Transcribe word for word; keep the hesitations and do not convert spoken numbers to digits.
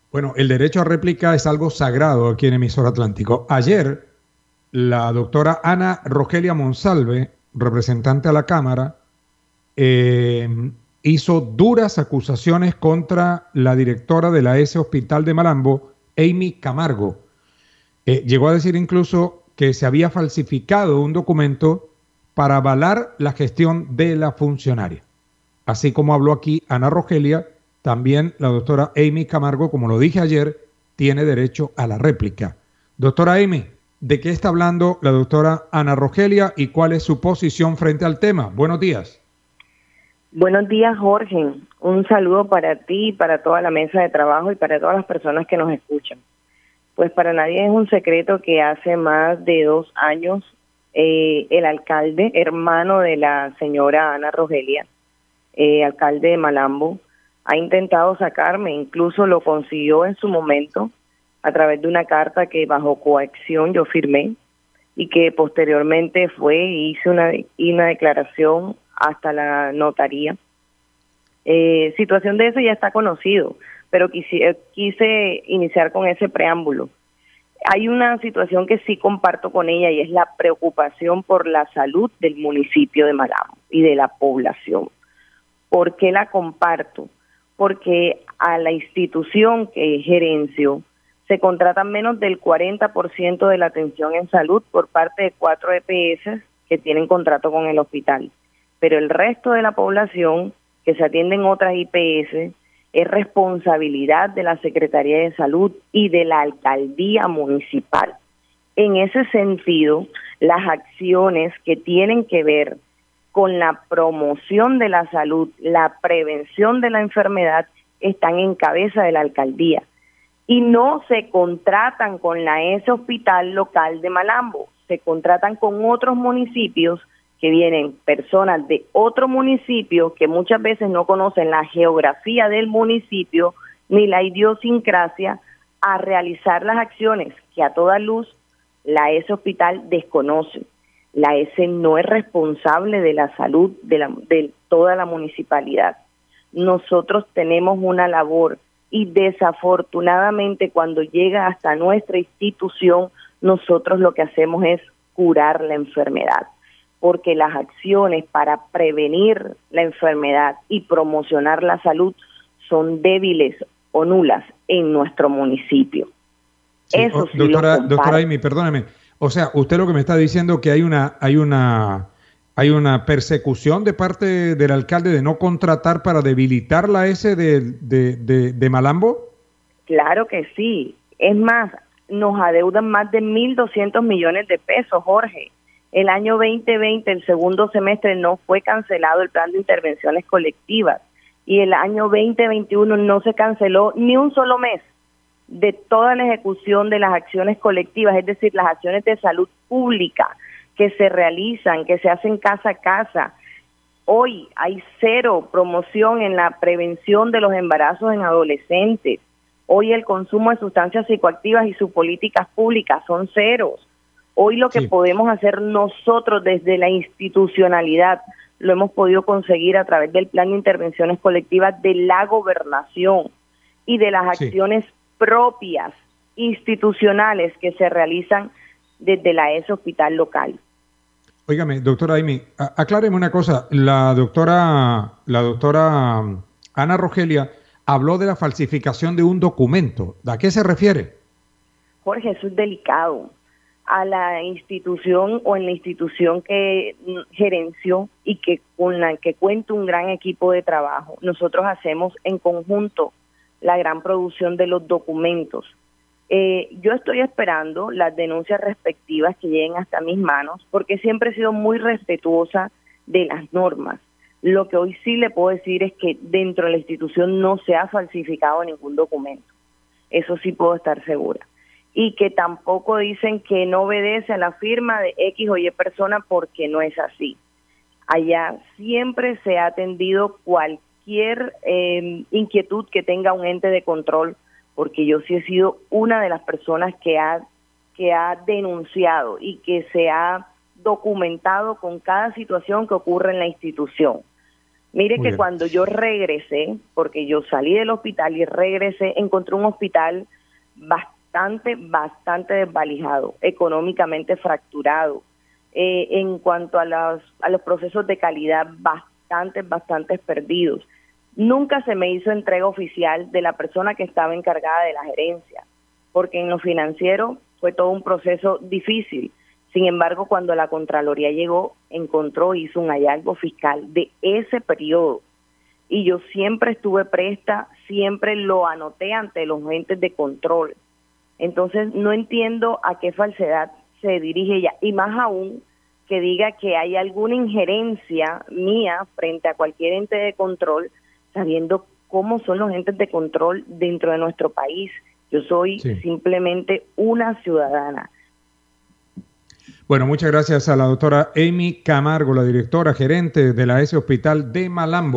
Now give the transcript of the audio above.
Bueno, el derecho a réplica es algo sagrado aquí en Emisor Atlántico. Ayer, la doctora Ana Rogelia Monsalve, representante a la Cámara, eh, hizo duras acusaciones contra la directora de la S Hospital de Malambo, Amy Camargo. Eh, llegó a decir incluso que se había falsificado un documento para avalar la gestión de la funcionaria. Así como habló aquí Ana Rogelia, también la doctora Amy Camargo, como lo dije ayer, tiene derecho a la réplica. Doctora Amy, ¿de qué está hablando la doctora Ana Rogelia y cuál es su posición frente al tema? Buenos días. Buenos días, Jorge. Un saludo para ti, para toda la mesa de trabajo y para todas las personas que nos escuchan. Pues para nadie es un secreto que hace más de dos años eh, el alcalde, hermano de la señora Ana Rogelia, eh, alcalde de Malambo, ha intentado sacarme, incluso lo consiguió en su momento a través de una carta que bajo coacción yo firmé y que posteriormente fue y hice una, una declaración hasta la notaría. Eh, situación de eso ya está conocido, pero quise, quise iniciar con ese preámbulo. Hay una situación que sí comparto con ella y es la preocupación por la salud del municipio de Malambo y de la población. ¿Por qué la comparto? Porque a la institución que gerencio se contratan menos del cuarenta por ciento de la atención en salud por parte de cuatro E P S que tienen contrato con el hospital. Pero el resto de la población que se atiende en otras I P S es responsabilidad de la Secretaría de Salud y de la Alcaldía Municipal. En ese sentido, las acciones que tienen que ver con la promoción de la salud, la prevención de la enfermedad, están en cabeza de la alcaldía. Y no se contratan con la S Hospital local de Malambo, se contratan con otros municipios que vienen personas de otro municipio que muchas veces no conocen la geografía del municipio ni la idiosincrasia a realizar las acciones que a toda luz la S Hospital desconoce. La S no es responsable de la salud de, la, de toda la municipalidad. Nosotros tenemos una labor y desafortunadamente cuando llega hasta nuestra institución, nosotros lo que hacemos es curar la enfermedad, porque las acciones para prevenir la enfermedad y promocionar la salud son débiles o nulas en nuestro municipio. Sí, Eso oh, sí doctora, lo doctora comparo. Amy, perdóneme. O sea, usted lo que me está diciendo que hay una, hay una, hay una persecución de parte del alcalde de no contratar para debilitar la S de, de, de, de Malambo. Claro que sí. Es más, nos adeudan más de mil doscientos millones de pesos, Jorge. El año veinte veinte, el segundo semestre, no fue cancelado el plan de intervenciones colectivas y el año veinte veintiuno no se canceló ni un solo mes de toda la ejecución de las acciones colectivas, es decir, las acciones de salud pública que se realizan, que se hacen casa a casa. Hoy hay cero promoción en la prevención de los embarazos en adolescentes. Hoy el consumo de sustancias psicoactivas y sus políticas públicas son ceros. Hoy lo que Sí. podemos hacer nosotros desde la institucionalidad lo hemos podido conseguir a través del plan de intervenciones colectivas de la gobernación y de las Sí. acciones propias institucionales que se realizan desde la S Hospital local. Óigame, doctora Amy, a- acláreme una cosa. La doctora, la doctora um, Ana Rogelia habló de la falsificación de un documento. ¿A qué se refiere? Jorge, eso es delicado. A la institución o en la institución que mm, gerenció y que con la que cuenta un gran equipo de trabajo, nosotros hacemos en conjunto la gran producción de los documentos. Eh, yo estoy esperando las denuncias respectivas que lleguen hasta mis manos, porque siempre he sido muy respetuosa de las normas. Lo que hoy sí le puedo decir es que dentro de la institución no se ha falsificado ningún documento. Eso sí puedo estar segura. Y que tampoco dicen que no obedece a la firma de X o Y persona, porque no es así. Allá siempre se ha atendido cualquier eh, inquietud que tenga un ente de control, porque yo sí he sido una de las personas que ha, que ha denunciado y que se ha documentado con cada situación que ocurre en la institución. Mire Muy que bien. cuando yo regresé, porque yo salí del hospital y regresé, encontré un hospital bastante, bastante desvalijado, económicamente fracturado. Eh, en cuanto a los, a los procesos de calidad, bastante, bastante perdidos. Nunca se me hizo entrega oficial de la persona que estaba encargada de la gerencia, porque en lo financiero fue todo un proceso difícil. Sin embargo, cuando la Contraloría llegó, encontró, hizo un hallazgo fiscal de ese periodo. Y yo siempre estuve presta, siempre lo anoté ante los entes de control. Entonces, no entiendo a qué falsedad se dirige ella. Y más aún, que diga que hay alguna injerencia mía frente a cualquier ente de control, sabiendo cómo son los entes de control dentro de nuestro país. Yo soy Sí. simplemente una ciudadana. Bueno, muchas gracias a la doctora Amy Camargo, la directora gerente de la ese Hospital de Malambo.